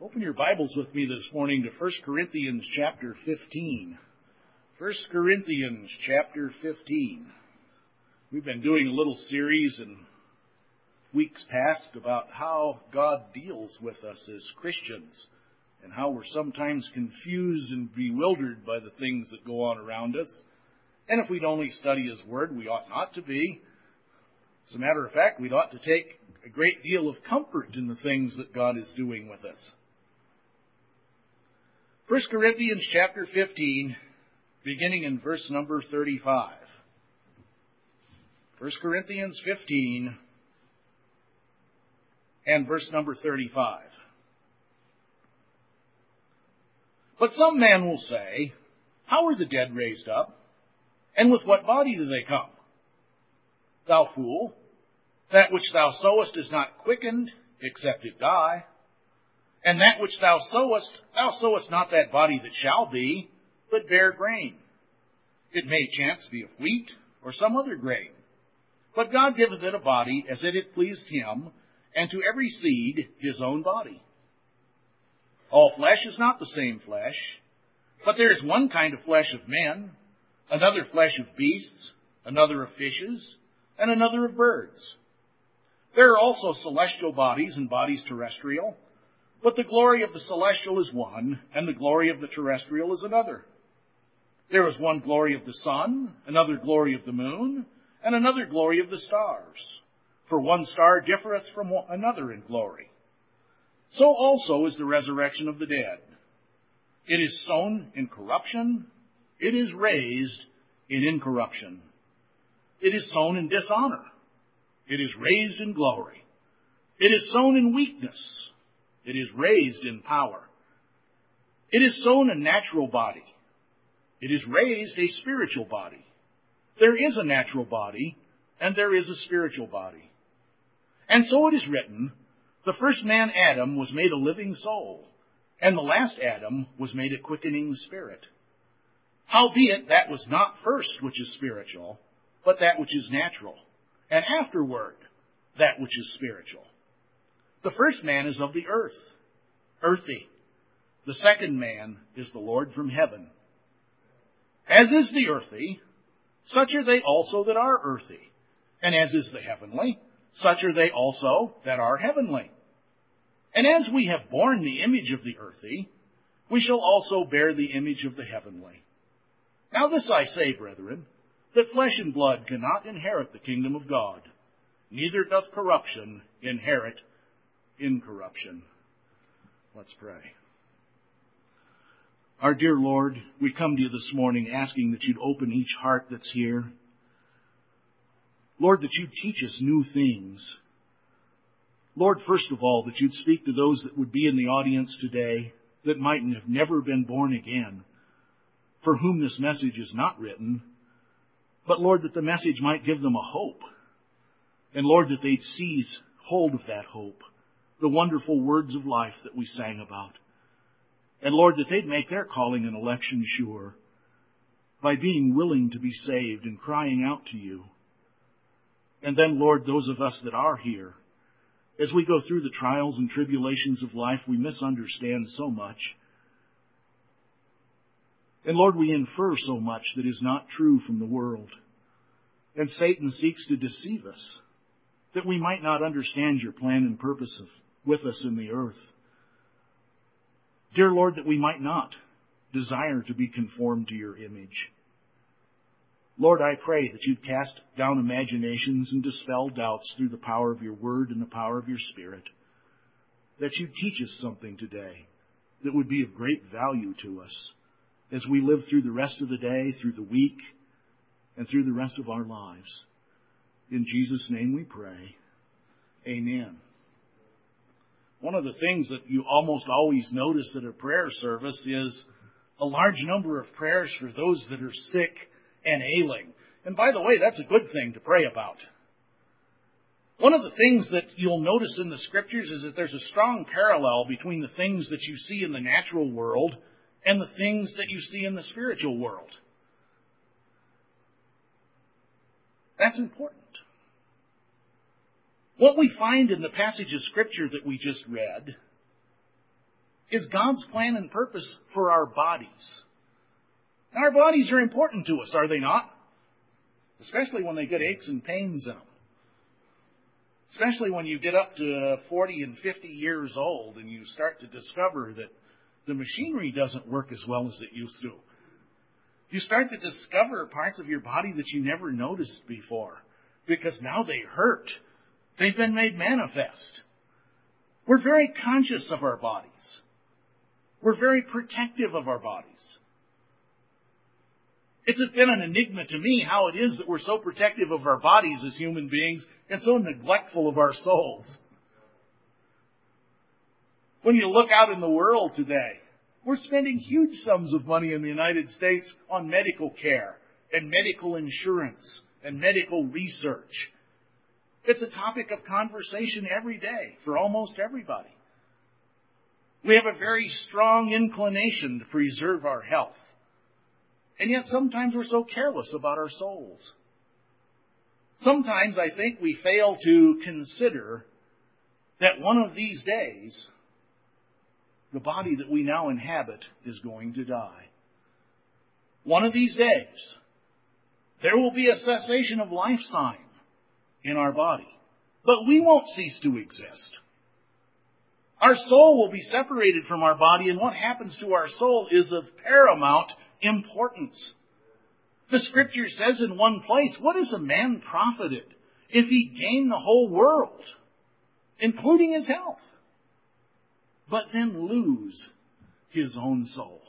Open your Bibles with me this morning to 1 Corinthians chapter 15. 1 Corinthians chapter 15. We've been doing a little series in weeks past about how God deals with us as Christians and how we're sometimes confused and bewildered by the things that go on around us. And if we'd only study His Word, we ought not to be. As a matter of fact, we ought to take a great deal of comfort in the things that God is doing with us. 1 Corinthians chapter 15, beginning in verse number 35. 1 Corinthians 15 and verse number 35. But some man will say, how are the dead raised up? And with what body do they come? Thou fool, that which thou sowest is not quickened, except it die. And that which thou sowest not that body that shall be, but bare grain. It may chance be of wheat, or some other grain. But God giveth it a body as it hath pleased Him, and to every seed his own body. All flesh is not the same flesh, but there is one kind of flesh of men, another flesh of beasts, another of fishes, and another of birds. There are also celestial bodies and bodies terrestrial, but the glory of the celestial is one, and the glory of the terrestrial is another. There is one glory of the sun, another glory of the moon, and another glory of the stars. For one star differeth from another in glory. So also is the resurrection of the dead. It is sown in corruption, it is raised in incorruption. It is sown in dishonor, it is raised in glory. It is sown in weakness, it is raised in power. It is sown a natural body, it is raised a spiritual body. There is a natural body, and there is a spiritual body. And so it is written, the first man Adam was made a living soul, and the last Adam was made a quickening spirit. Howbeit that was not first which is spiritual, but that which is natural, and afterward that which is spiritual. The first man is of the earth, earthy. The second man is the Lord from heaven. As is the earthy, such are they also that are earthy. And as is the heavenly, such are they also that are heavenly. And as we have borne the image of the earthy, we shall also bear the image of the heavenly. Now this I say, brethren, that flesh and blood cannot inherit the kingdom of God, neither doth corruption inherit incorruption. Let's pray. Our dear Lord, we come to you this morning asking that you'd open each heart that's here. Lord, that you'd teach us new things. Lord, first of all, that you'd speak to those that would be in the audience today that might have never been born again, for whom this message is not written, but Lord, that the message might give them a hope. And Lord, that they'd seize hold of that hope, the wonderful words of life that we sang about. And Lord, that they'd make their calling and election sure by being willing to be saved and crying out to you. And then, Lord, those of us that are here, as we go through the trials and tribulations of life, we misunderstand so much. And Lord, we infer so much that is not true from the world. And Satan seeks to deceive us, that we might not understand your plan and purpose with us in the earth. Dear Lord, that we might not desire to be conformed to your image. Lord, I pray that you'd cast down imaginations and dispel doubts through the power of your word and the power of your Spirit. That you'd teach us something today that would be of great value to us as we live through the rest of the day, through the week, and through the rest of our lives. In Jesus' name we pray. Amen. One of the things that you almost always notice at a prayer service is a large number of prayers for those that are sick and ailing. And by the way, that's a good thing to pray about. One of the things that you'll notice in the Scriptures is that there's a strong parallel between the things that you see in the natural world and the things that you see in the spiritual world. That's important. What we find in the passage of Scripture that we just read is God's plan and purpose for our bodies. Our bodies are important to us, are they not? Especially when they get aches and pains in them. Especially when you get up to 40 and 50 years old and you start to discover that the machinery doesn't work as well as it used to. You start to discover parts of your body that you never noticed before because now they hurt. They've been made manifest. We're very conscious of our bodies. We're very protective of our bodies. It's been an enigma to me how it is that we're so protective of our bodies as human beings and so neglectful of our souls. When you look out in the world today, we're spending huge sums of money in the United States on medical care and medical insurance and medical research. It's a topic of conversation every day for almost everybody. We have a very strong inclination to preserve our health. And yet sometimes we're so careless about our souls. Sometimes I think we fail to consider that one of these days, the body that we now inhabit is going to die. One of these days, there will be a cessation of life sign in our body. But we won't cease to exist. Our soul will be separated from our body, and what happens to our soul is of paramount importance. The Scripture says in one place, what is a man profited if he gain the whole world, including his health, but then lose his own soul?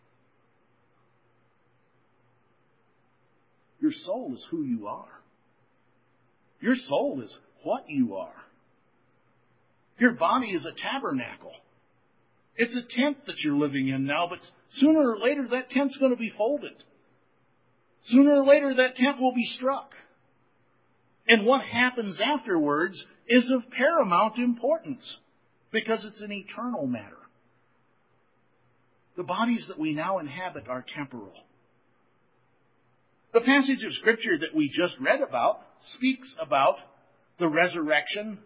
Your soul is who you are. Your soul is what you are. Your body is a tabernacle. It's a tent that you're living in now, but sooner or later that tent's going to be folded. Sooner or later that tent will be struck. And what happens afterwards is of paramount importance because it's an eternal matter. The bodies that we now inhabit are temporal. The passage of Scripture that we just read about speaks about the resurrection.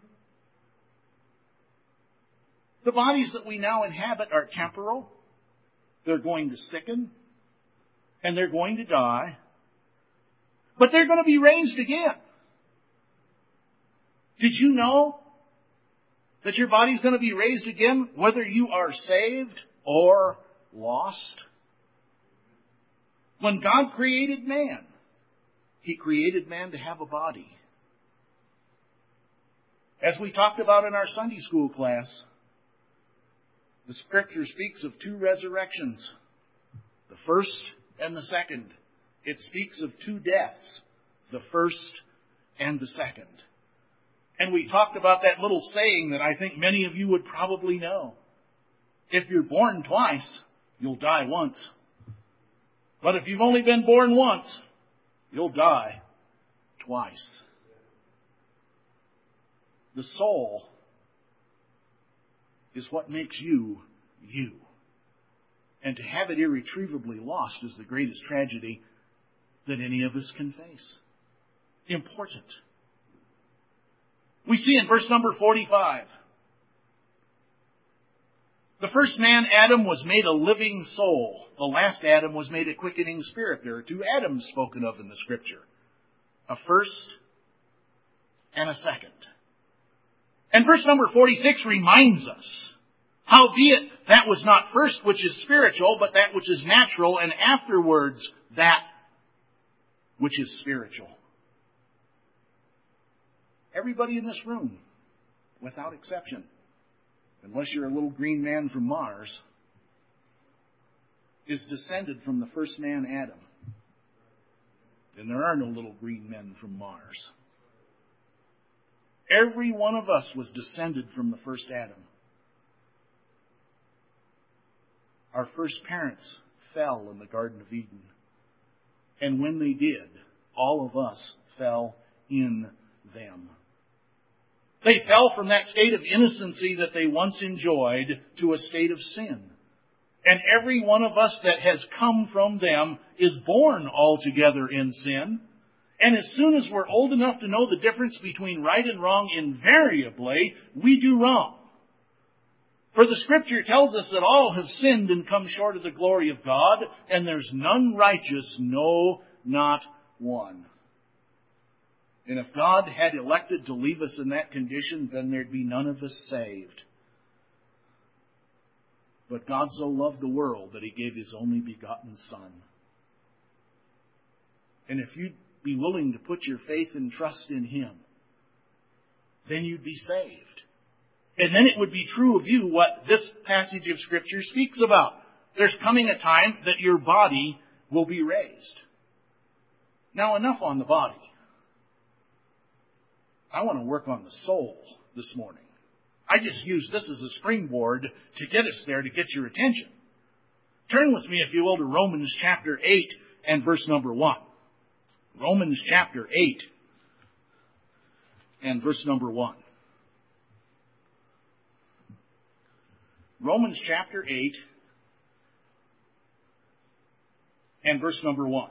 The bodies that we now inhabit are temporal. They're going to sicken. And they're going to die. But they're going to be raised again. Did you know that your body's going to be raised again whether you are saved or lost? When God created man, He created man to have a body. As we talked about in our Sunday school class, the Scripture speaks of two resurrections, the first and the second. It speaks of two deaths, the first and the second. And we talked about that little saying that I think many of you would probably know. If you're born twice, you'll die once. But if you've only been born once, you'll die twice. The soul is what makes you, you. And to have it irretrievably lost is the greatest tragedy that any of us can face. Important. We see in verse number 45, the first man, Adam, was made a living soul. The last Adam was made a quickening spirit. There are two Adams spoken of in the Scripture. A first and a second. And verse number 46 reminds us, howbeit that was not first which is spiritual, but that which is natural, and afterwards that which is spiritual. Everybody in this room, without exception, unless you're a little green man from Mars, is descended from the first man, Adam. And there are no little green men from Mars. Every one of us was descended from the first Adam. Our first parents fell in the Garden of Eden. And when they did, all of us fell in them. They fell from that state of innocency that they once enjoyed to a state of sin. And every one of us that has come from them is born altogether in sin. And as soon as we're old enough to know the difference between right and wrong, invariably we do wrong. For the Scripture tells us that all have sinned and come short of the glory of God, and there's none righteous, no, not one. And if God had elected to leave us in that condition, then there'd be none of us saved. But God so loved the world that He gave His only begotten Son. And if you'd be willing to put your faith and trust in Him, then you'd be saved. And then it would be true of you what this passage of Scripture speaks about. There's coming a time that your body will be raised. Now, enough on the body. I want to work on the soul this morning. I just use this as a springboard to get us there, to get your attention. Turn with me, if you will, to Romans chapter 8 and verse number 1. Romans chapter 8 and verse number 1. Romans chapter 8 and verse number 1.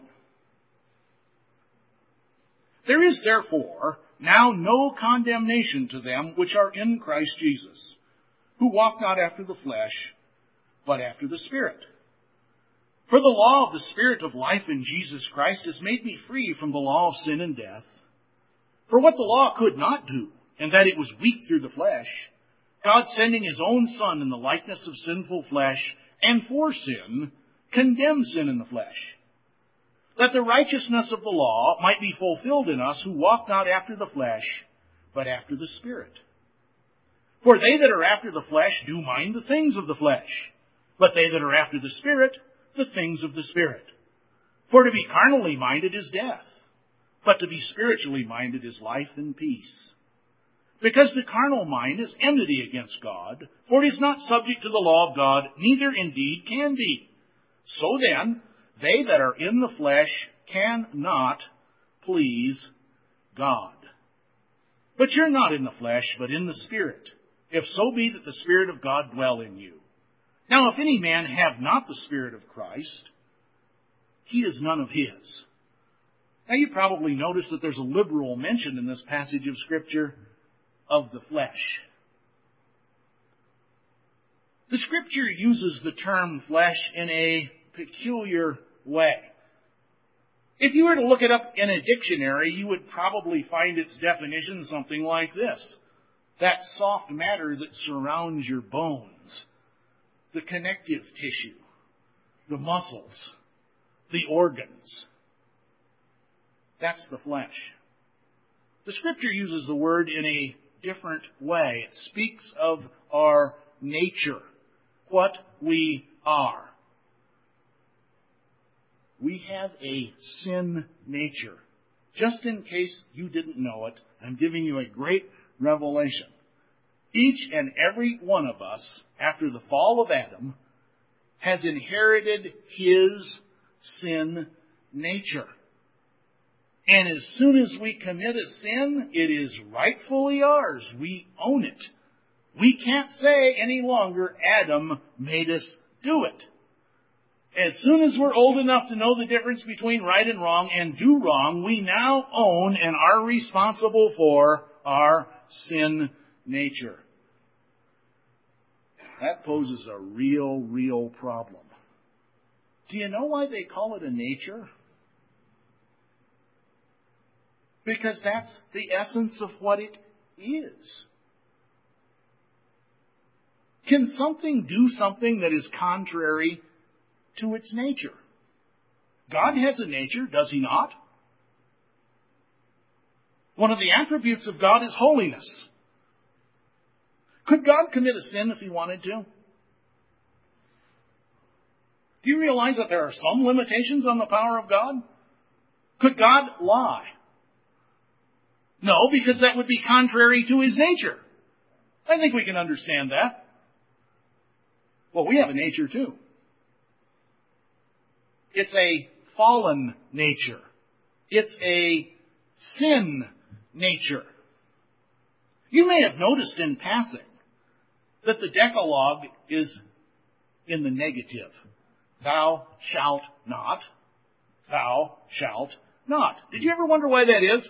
There is therefore now no condemnation to them which are in Christ Jesus, who walk not after the flesh, but after the Spirit. For the law of the Spirit of life in Jesus Christ has made me free from the law of sin and death. For what the law could not do, and that it was weak through the flesh, God sending His own Son in the likeness of sinful flesh, and for sin, condemned sin in the flesh, that the righteousness of the law might be fulfilled in us who walk not after the flesh, but after the Spirit. For they that are after the flesh do mind the things of the flesh, but they that are after the Spirit, the things of the Spirit. For to be carnally minded is death, but to be spiritually minded is life and peace. Because the carnal mind is enmity against God, for it is not subject to the law of God, neither indeed can be. So then, they that are in the flesh cannot please God. But you're not in the flesh, but in the Spirit, if so be that the Spirit of God dwell in you. Now, if any man have not the Spirit of Christ, he is none of His. Now, you probably notice that there's a liberal mention in this passage of Scripture of the flesh. The Scripture uses the term flesh in a peculiar way. If you were to look it up in a dictionary, you would probably find its definition something like this: that soft matter that surrounds your bones, the connective tissue, the muscles, the organs. That's the flesh. The Scripture uses the word in a different way. It speaks of our nature, what we are. We have a sin nature. Just in case you didn't know it, I'm giving you a great revelation. Each and every one of us, after the fall of Adam, has inherited his sin nature. And as soon as we commit a sin, it is rightfully ours. We own it. We can't say any longer, Adam made us do it. As soon as we're old enough to know the difference between right and wrong and do wrong, we now own and are responsible for our sin nature. That poses a real problem. Do you know why they call it a nature? Because that's the essence of what it is. Can something do something that is contrary to its nature? God has a nature, does He not? One of the attributes of God is holiness. Could God commit a sin if He wanted to? Do you realize that there are some limitations on the power of God? Could God lie? No, because that would be contrary to His nature. I think we can understand that. Well, we have a nature too. It's a fallen nature. It's a sin nature. You may have noticed in passing that the Decalogue is in the negative. Thou shalt not. Thou shalt not. Did you ever wonder why that is?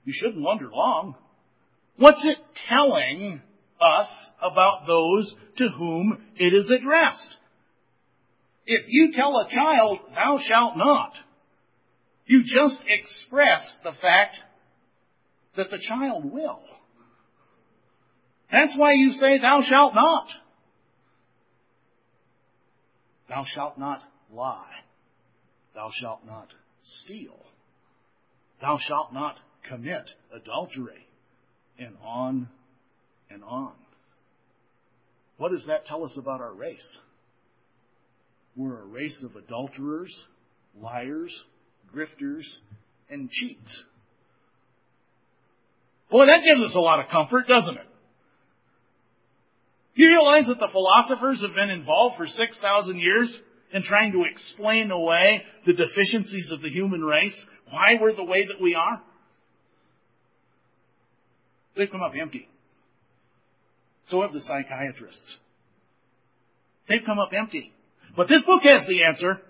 You shouldn't wonder long. What's it telling us about those to whom it is addressed? If you tell a child, thou shalt not, you just express the fact that the child will. That's why you say, thou shalt not. Thou shalt not lie. Thou shalt not steal. Thou shalt not commit adultery. And on and on. What does that tell us about our race? We're a race of adulterers, liars, grifters, and cheats. Boy, that gives us a lot of comfort, doesn't it? Do you realize that the philosophers have been involved for 6,000 years in trying to explain away the deficiencies of the human race? Why we're the way that we are? They've come up empty. So have the psychiatrists. They've come up empty. But this book has the answer.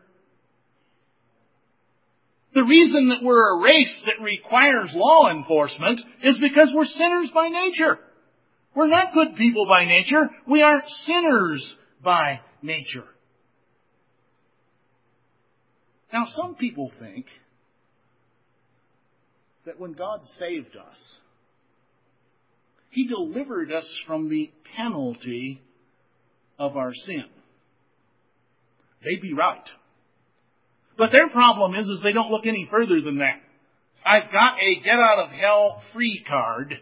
The reason that we're a race that requires law enforcement is because we're sinners by nature. We're not good people by nature. We are sinners by nature. Now, some people think that when God saved us, He delivered us from the penalty of our sin. They'd be right. But their problem is they don't look any further than that. I've got a get-out-of-hell-free card.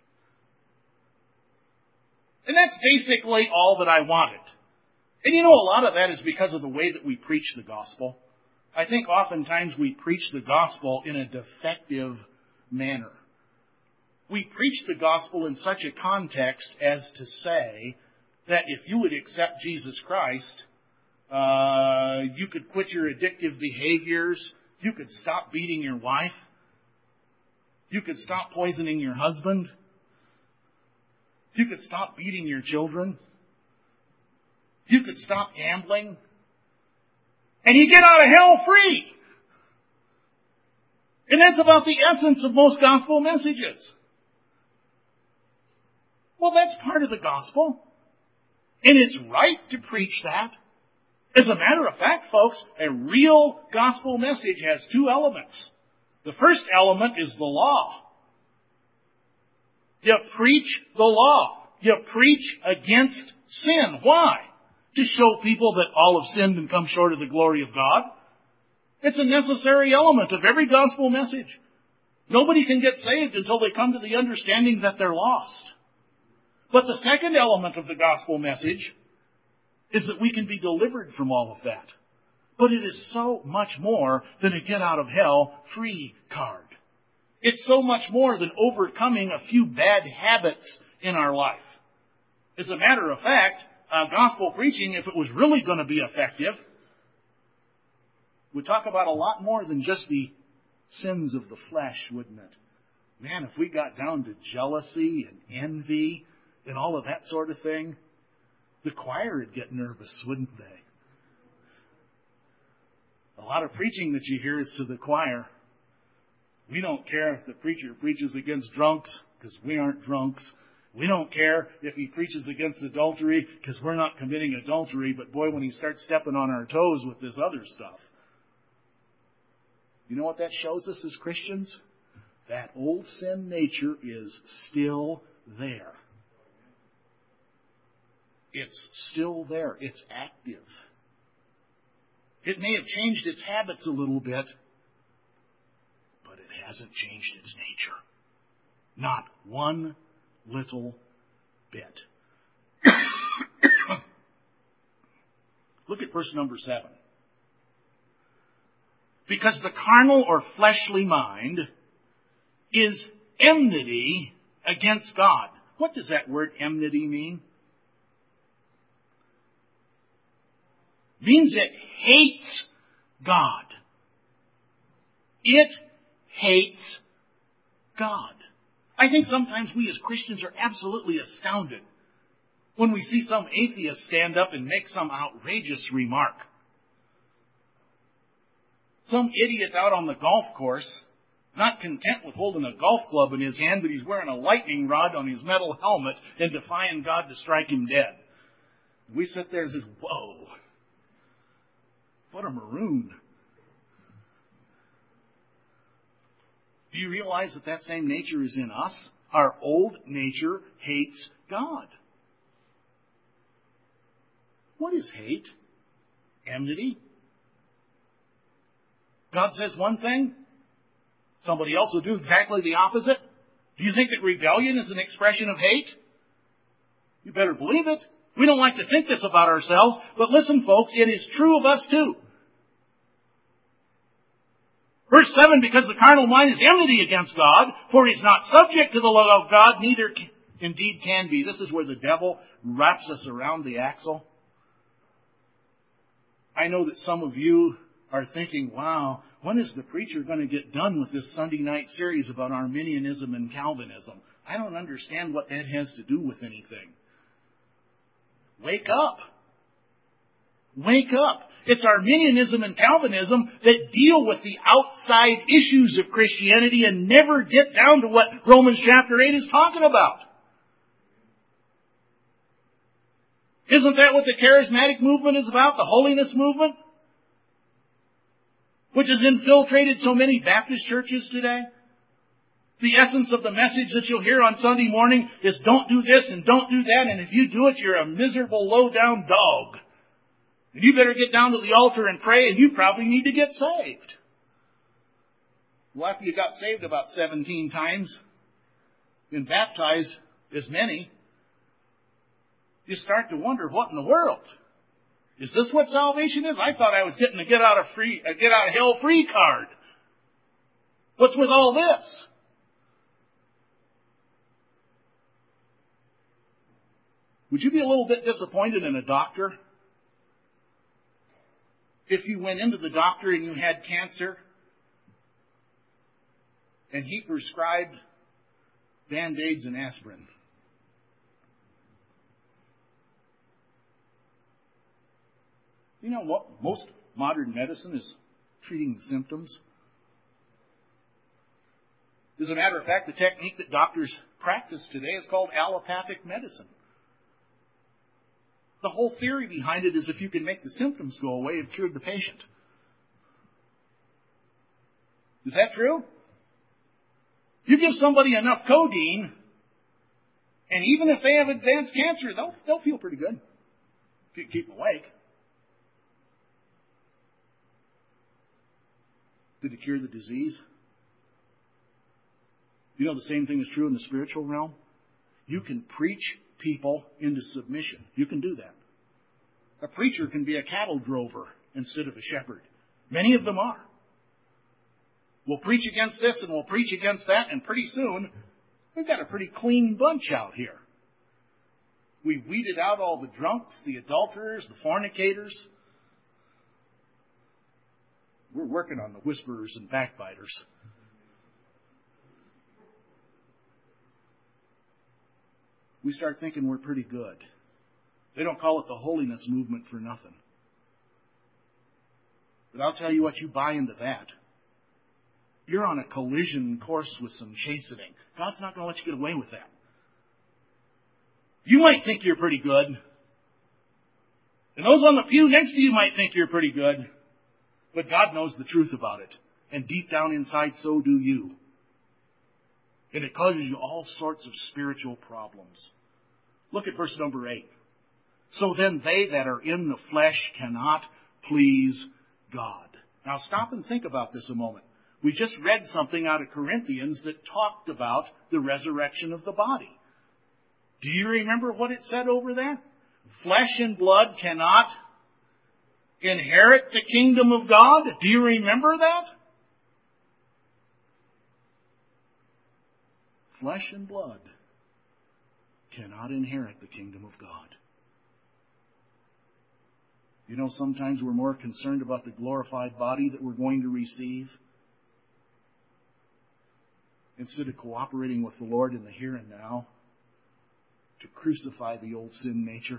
And that's basically all that I wanted. And you know, a lot of that is because of the way that we preach the gospel. I think oftentimes we preach the gospel in a defective manner. We preach the gospel in such a context as to say that if you would accept Jesus Christ, you could quit your addictive behaviors, you could stop beating your wife, you could stop poisoning your husband, you could stop beating your children, you could stop gambling, and you get out of hell free. And that's about the essence of most gospel messages. Well, that's part of the gospel. And it's right to preach that. As a matter of fact, folks, a real gospel message has two elements. The first element is the law. You preach the law. You preach against sin. Why? To show people that all have sinned and come short of the glory of God. It's a necessary element of every gospel message. Nobody can get saved until they come to the understanding that they're lost. But the second element of the gospel message is that we can be delivered from all of that. But it is so much more than a get-out-of-hell-free card. It's so much more than overcoming a few bad habits in our life. As a matter of fact, gospel preaching, if it was really going to be effective, would talk about a lot more than just the sins of the flesh, wouldn't it? Man, if we got down to jealousy and envy and all of that sort of thing, the choir would get nervous, wouldn't they? A lot of preaching that you hear is to the choir. We don't care if the preacher preaches against drunks, because we aren't drunks. We don't care if he preaches against adultery, because we're not committing adultery. But boy, when he starts stepping on our toes with this other stuff. You know what that shows us as Christians? That old sin nature is still there. It's still there. It's active. It may have changed its habits a little bit, but it hasn't changed its nature. Not one little bit. Look at verse number 7. Because the carnal or fleshly mind is enmity against God. What does that word enmity mean? It means it hates God. It hates God. I think sometimes we as Christians are absolutely astounded when we see some atheist stand up and make some outrageous remark. Some idiot out on the golf course Not content with holding a golf club in his hand, but he's wearing a lightning rod on his metal helmet and defying God to strike him dead. We sit there and say, whoa, what a maroon. Do you realize that that same nature is in us? Our old nature hates God. What is hate? Enmity. God says one thing, somebody else will do exactly the opposite. Do you think that rebellion is an expression of hate? You better believe it. We don't like to think this about ourselves, but listen, folks, it is true of us too. Verse 7, because the carnal mind is enmity against God, for he is not subject to the law of God, neither indeed can be. This is where the devil wraps us around the axle. I know that some of you are thinking, wow, when is the preacher going to get done with this Sunday night series about Arminianism and Calvinism? I don't understand what that has to do with anything. Wake up. Wake up. It's Arminianism and Calvinism that deal with the outside issues of Christianity and never get down to what Romans chapter 8 is talking about. Isn't that what the charismatic movement is about? The holiness movement? Which has infiltrated so many Baptist churches today? The essence of the message that you'll hear on Sunday morning is don't do this and don't do that, and if you do it, you're a miserable, low-down dog. And you better get down to the altar and pray, and you probably need to get saved. Well, after you got saved about 17 times and baptized as many, you start to wonder, what in the world? Is this what salvation is? I thought I was getting a get out of hell free card. What's with all this? Would you be a little bit disappointed in a doctor if you went into the doctor and you had cancer and he prescribed Band-Aids and aspirin? You know what? Most modern medicine is treating the symptoms. As a matter of fact, the technique that doctors practice today is called allopathic medicine. The whole theory behind it is if you can make the symptoms go away, you've cured the patient. Is that true? You give somebody enough codeine, and even if they have advanced cancer, they'll feel pretty good. If you keep them awake. Did it cure the disease? You know the same thing is true in the spiritual realm? You can preach people into submission. You can do that. A preacher can be a cattle drover instead of a shepherd. Many of them are. We'll preach against this and we'll preach against that, and pretty soon we've got a pretty clean bunch out here. We weeded out all the drunks, the adulterers, the fornicators. We're working on the whisperers and backbiters. We start thinking we're pretty good. They don't call it the holiness movement for nothing. But I'll tell you what, you buy into that, you're on a collision course with some chastening. God's not going to let you get away with that. You might think you're pretty good. And those on the pew next to you might think you're pretty good. But God knows the truth about it. And deep down inside, so do you. And it causes you all sorts of spiritual problems. Look at verse number 8. So then they that are in the flesh cannot please God. Now stop and think about this a moment. We just read something out of Corinthians that talked about the resurrection of the body. Do you remember what it said over there? Flesh and blood cannot inherit the kingdom of God. Do you remember that? Flesh and blood cannot inherit the kingdom of God. You know, sometimes we're more concerned about the glorified body that we're going to receive instead of cooperating with the Lord in the here and now to crucify the old sin nature.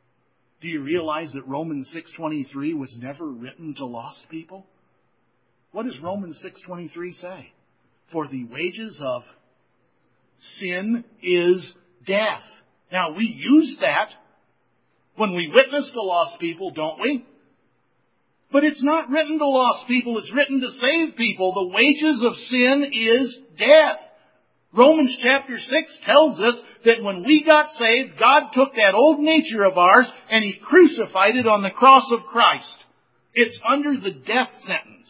Do you realize that Romans 6:23 was never written to lost people? What does Romans 6:23 say? For the wages of sin is death. Now, we use that when we witness to lost people, don't we? But it's not written to lost people, it's written to save people. The wages of sin is death. Romans chapter 6 tells us that when we got saved, God took that old nature of ours and He crucified it on the cross of Christ. It's under the death sentence.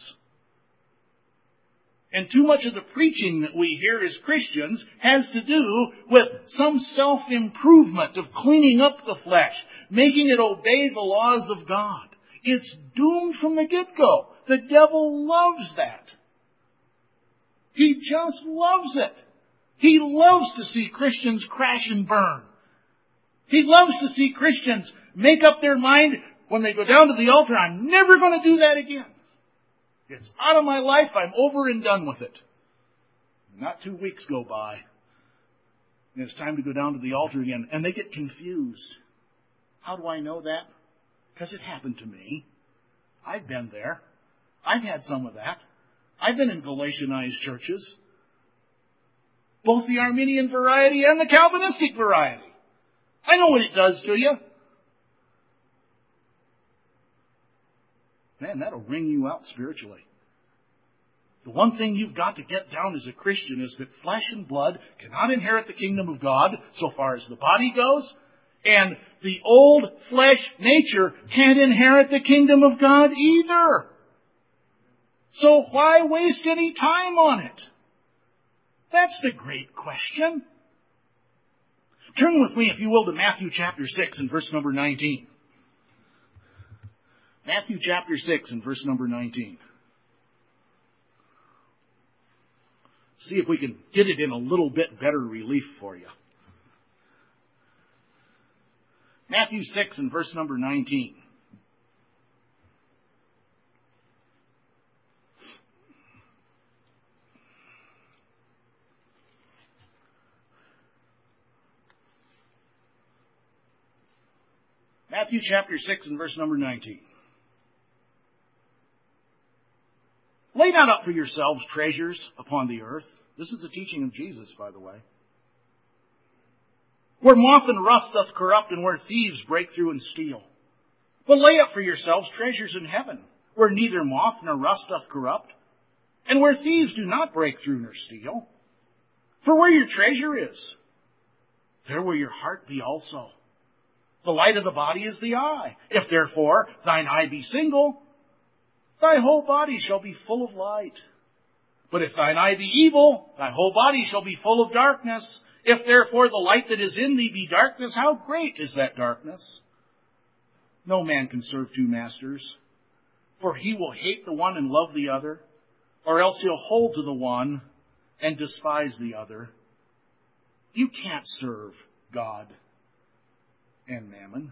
And too much of the preaching that we hear as Christians has to do with some self-improvement of cleaning up the flesh, making it obey the laws of God. It's doomed from the get-go. The devil loves that. He just loves it. He loves to see Christians crash and burn. He loves to see Christians make up their mind when they go down to the altar, I'm never going to do that again. It's out of my life. I'm over and done with it. Not 2 weeks go by, and it's time to go down to the altar again, and they get confused. How do I know that? Because it happened to me. I've been there. I've had some of that. I've been in Galatianized churches. Both the Arminian variety and the Calvinistic variety. I know what it does to you. Man, that'll wring you out spiritually. The one thing you've got to get down as a Christian is that flesh and blood cannot inherit the kingdom of God so far as the body goes, and the old flesh nature can't inherit the kingdom of God either. So why waste any time on it? That's the great question. Turn with me, if you will, to Matthew chapter 6 and verse number 19. Matthew chapter 6 and verse number 19. See if we can get it in a little bit better relief for you. Matthew 6 and verse number 19. Matthew chapter 6 and verse number 19. Lay not up for yourselves treasures upon the earth. This is the teaching of Jesus, by the way. Where moth and rust doth corrupt, and where thieves break through and steal. But lay up for yourselves treasures in heaven, where neither moth nor rust doth corrupt, and where thieves do not break through nor steal. For where your treasure is, there will your heart be also. The light of the body is the eye. If therefore thine eye be single, thy whole body shall be full of light. But if thine eye be evil, thy whole body shall be full of darkness. If therefore the light that is in thee be darkness, how great is that darkness? No man can serve two masters, for he will hate the one and love the other, or else he'll hold to the one and despise the other. You can't serve God and mammon.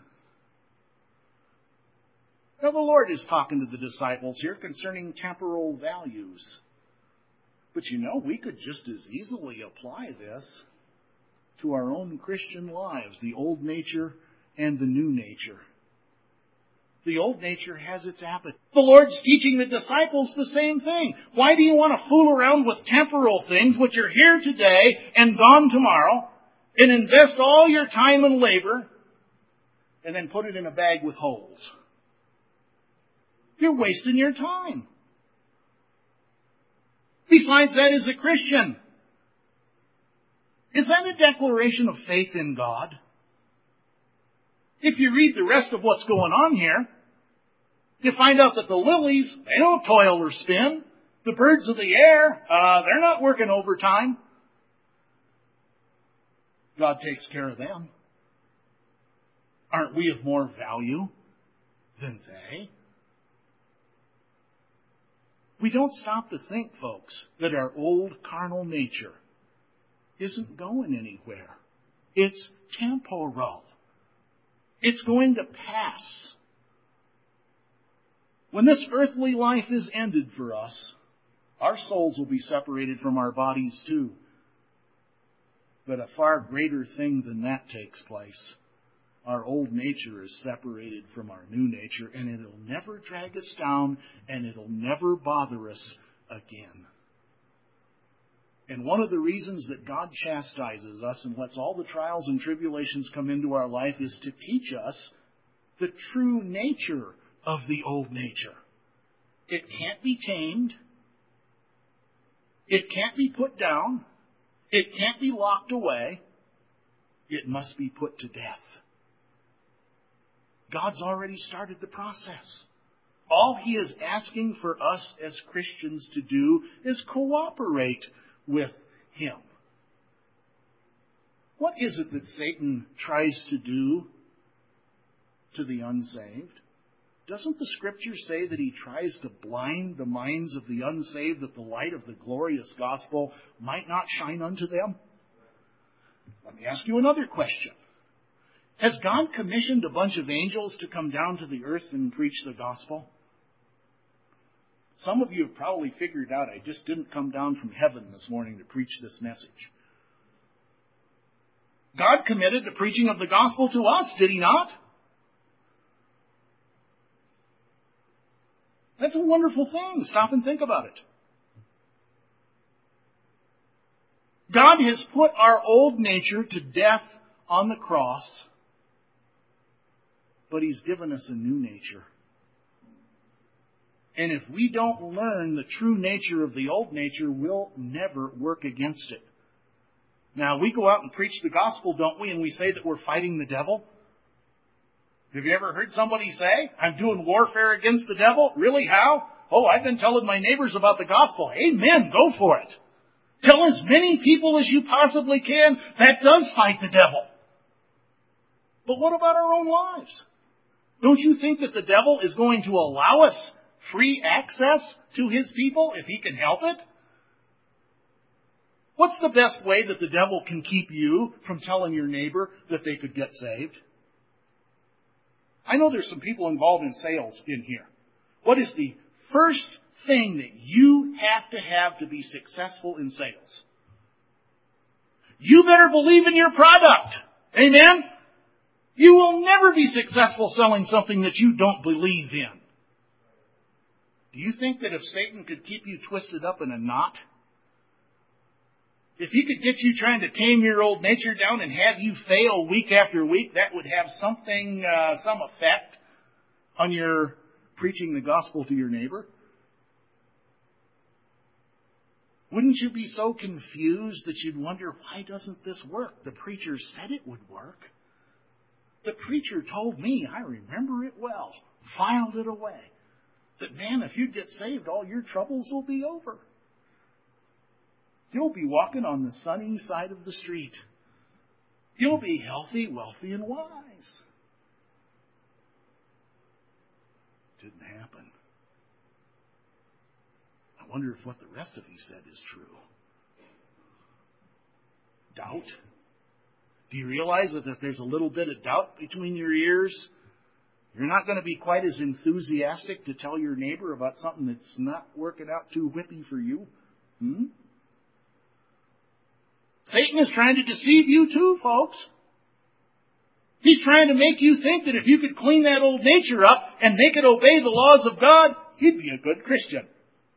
Now the Lord is talking to the disciples here concerning temporal values. But you know, we could just as easily apply this to our own Christian lives, the old nature and the new nature. The old nature has its appetite. The Lord's teaching the disciples the same thing. Why do you want to fool around with temporal things which are here today and gone tomorrow, and invest all your time and labor and then put it in a bag with holes? You're wasting your time. Besides that, as a Christian, is that a declaration of faith in God? If you read the rest of what's going on here, you find out that the lilies, they don't toil or spin. The birds of the air, they're not working overtime. God takes care of them. Aren't we of more value than they? We don't stop to think, folks, that our old carnal nature isn't going anywhere. It's temporal. It's going to pass. When this earthly life is ended for us, our souls will be separated from our bodies too. But a far greater thing than that takes place. Our old nature is separated from our new nature, and it'll never drag us down, and it'll never bother us again. And one of the reasons that God chastises us and lets all the trials and tribulations come into our life is to teach us the true nature of the old nature. It can't be tamed. It can't be put down. It can't be locked away. It must be put to death. God's already started the process. All He is asking for us as Christians to do is cooperate with Him. What is it that Satan tries to do to the unsaved? Doesn't the Scripture say that he tries to blind the minds of the unsaved that the light of the glorious gospel might not shine unto them? Let me ask you another question. Has God commissioned a bunch of angels to come down to the earth and preach the gospel? Some of you have probably figured out I just didn't come down from heaven this morning to preach this message. God committed the preaching of the gospel to us, did He not? That's a wonderful thing. Stop and think about it. God has put our old nature to death on the cross, but He's given us a new nature. And if we don't learn the true nature of the old nature, we'll never work against it. Now, we go out and preach the gospel, don't we? And we say that we're fighting the devil. Have you ever heard somebody say, I'm doing warfare against the devil? Really? How? Oh, I've been telling my neighbors about the gospel. Amen. Go for it. Tell as many people as you possibly can. That does fight the devil. But what about our own lives? Don't you think that the devil is going to allow us free access to his people if he can help it? What's the best way that the devil can keep you from telling your neighbor that they could get saved? I know there's some people involved in sales in here. What is the first thing that you have to be successful in sales? You better believe in your product. Amen? You will never be successful selling something that you don't believe in. Do you think that if Satan could keep you twisted up in a knot, if he could get you trying to tame your old nature down and have you fail week after week, that would have some effect on your preaching the gospel to your neighbor? Wouldn't you be so confused that you'd wonder, why doesn't this work? The preacher said it would work. The preacher told me, I remember it well, filed it away, that, man, if you get saved, all your troubles will be over. You'll be walking on the sunny side of the street. You'll be healthy, wealthy, and wise. Didn't happen. I wonder if what the rest of he said is true. Doubt? Do you realize that if there's a little bit of doubt between your ears, you're not going to be quite as enthusiastic to tell your neighbor about something that's not working out too whippy for you? Satan is trying to deceive you too, folks. He's trying to make you think that if you could clean that old nature up and make it obey the laws of God, you'd be a good Christian.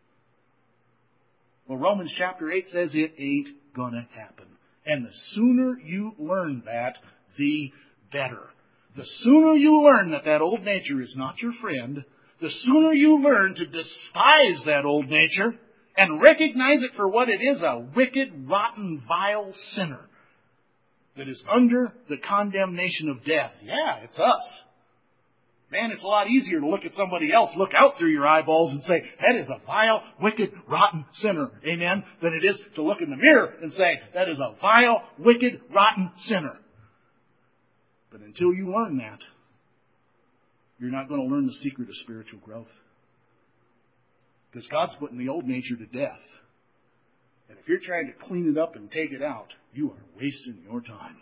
Well, Romans chapter 8 says it ain't gonna happen. And the sooner you learn that, the better. The sooner you learn that that old nature is not your friend, the sooner you learn to despise that old nature and recognize it for what it is, a wicked, rotten, vile sinner that is under the condemnation of death. Yeah, it's us. Man, it's a lot easier to look at somebody else, look out through your eyeballs and say, that is a vile, wicked, rotten sinner. Amen? Than it is to look in the mirror and say, that is a vile, wicked, rotten sinner. But until you learn that, you're not going to learn the secret of spiritual growth. Because God's putting the old nature to death. And if you're trying to clean it up and take it out, you are wasting your time.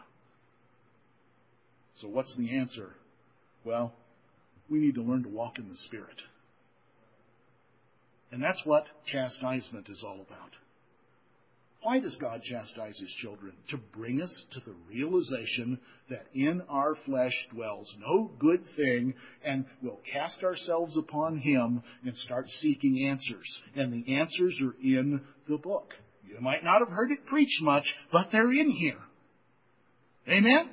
So what's the answer? Well, we need to learn to walk in the Spirit. And that's what chastisement is all about. Why does God chastise His children? To bring us to the realization that in our flesh dwells no good thing, and we'll cast ourselves upon Him and start seeking answers. And the answers are in the book. You might not have heard it preached much, but they're in here. Amen?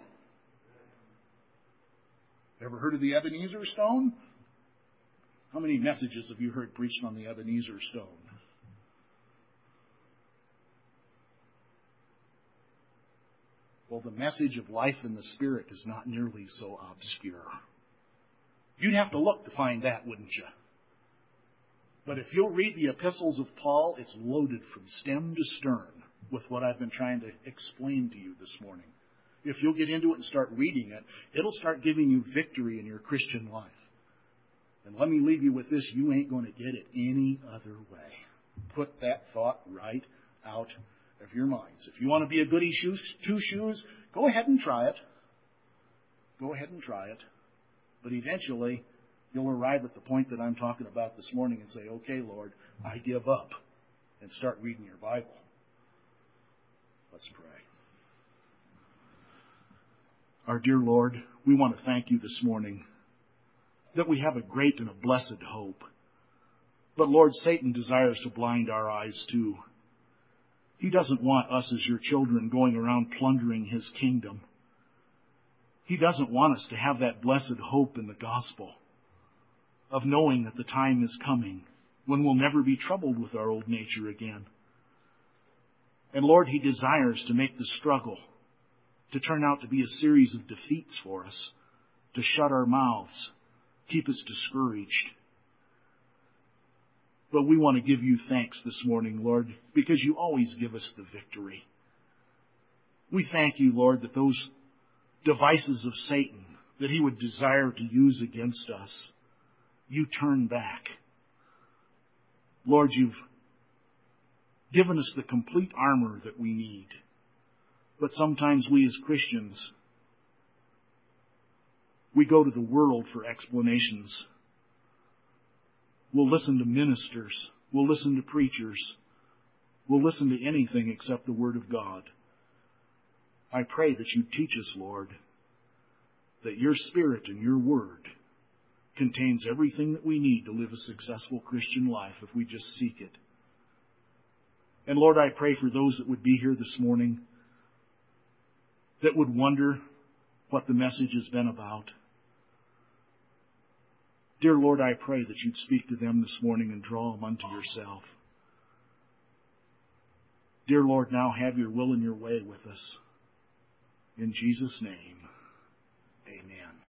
Ever heard of the Ebenezer stone? How many messages have you heard preached on the Ebenezer stone? Well, the message of life in the Spirit is not nearly so obscure. You'd have to look to find that, wouldn't you? But if you'll read the epistles of Paul, it's loaded from stem to stern with what I've been trying to explain to you this morning. If you'll get into it and start reading it, it'll start giving you victory in your Christian life. And let me leave you with this, you ain't going to get it any other way. Put that thought right out of your minds. If you want to be a goody two-shoes, go ahead and try it. Go ahead and try it. But eventually, you'll arrive at the point that I'm talking about this morning and say, okay, Lord, I give up, and start reading your Bible. Let's pray. Our dear Lord, we want to thank you this morning that we have a great and a blessed hope. But Lord, Satan desires to blind our eyes too. He doesn't want us as your children going around plundering his kingdom. He doesn't want us to have that blessed hope in the gospel of knowing that the time is coming when we'll never be troubled with our old nature again. And Lord, he desires to make the struggle to turn out to be a series of defeats for us, to shut our mouths, keep us discouraged. But we want to give you thanks this morning, Lord, because you always give us the victory. We thank you, Lord, that those devices of Satan that he would desire to use against us, you turn back. Lord, you've given us the complete armor that we need. But sometimes we as Christians, we go to the world for explanations. We'll listen to ministers. We'll listen to preachers. We'll listen to anything except the Word of God. I pray that you teach us, Lord, that your Spirit and your Word contains everything that we need to live a successful Christian life if we just seek it. And Lord, I pray for those that would be here this morning that would wonder what the message has been about. Dear Lord, I pray that you'd speak to them this morning and draw them unto yourself. Dear Lord, now have your will and your way with us. In Jesus' name, amen.